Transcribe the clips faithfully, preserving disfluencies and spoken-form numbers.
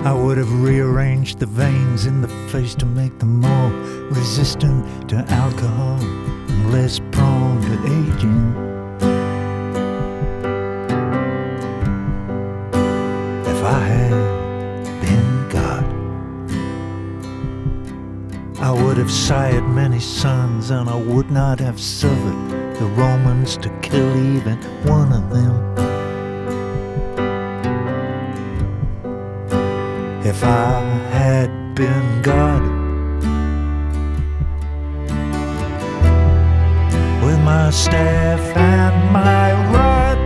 I would have rearranged the veins in the face to make them more resistant to alcohol and less prone to aging. If I had been God, I would have sired many sons, and I would not have suffered the Romans to kill even one of them. If I had been God, with my staff and my rod,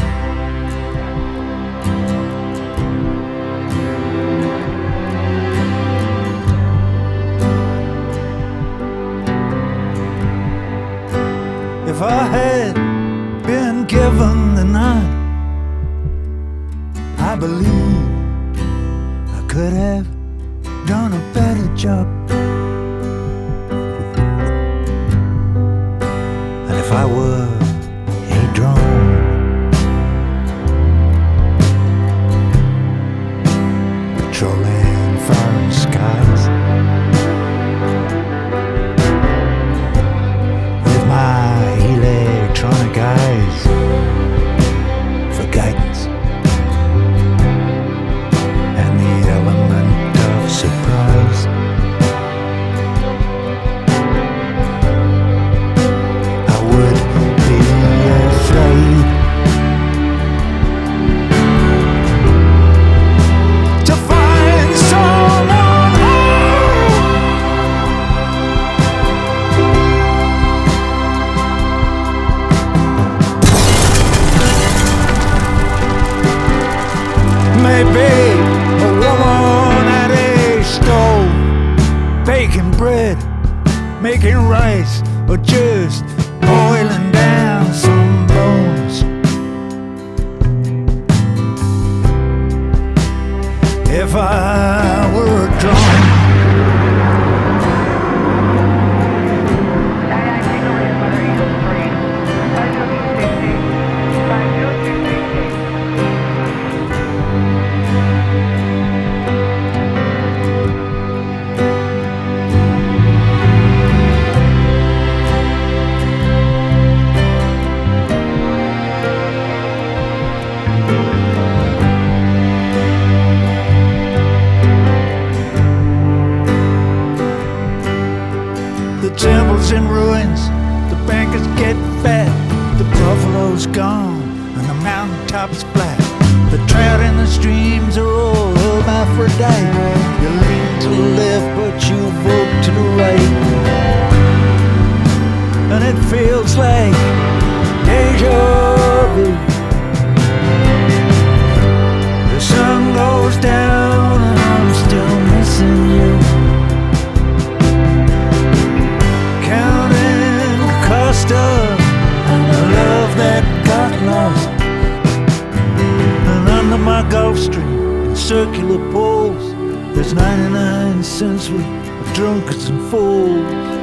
if I had been given the nod, I believe could have done a better job. And if I were a drone, patrolling foreign skies, with my electronic eyes for guidance, surprise, I would be afraid to find someone whole. Maybe a woman at a stove, baking bread, making rice, or just boiling down some bones. If I were a drone, the temple's in ruins, the bankers get fat, the buffalo's gone, and the mountaintop's flat. The trout in the streams are all hermaphrodite. You lean to the left, but you vote to the right, and it feels like deja vu. The sun goes down, and I'm still missing you. And the love that got lost, and under my Gulf Stream in circular poles, there's ninety-nine cents worth of drunkards and fools.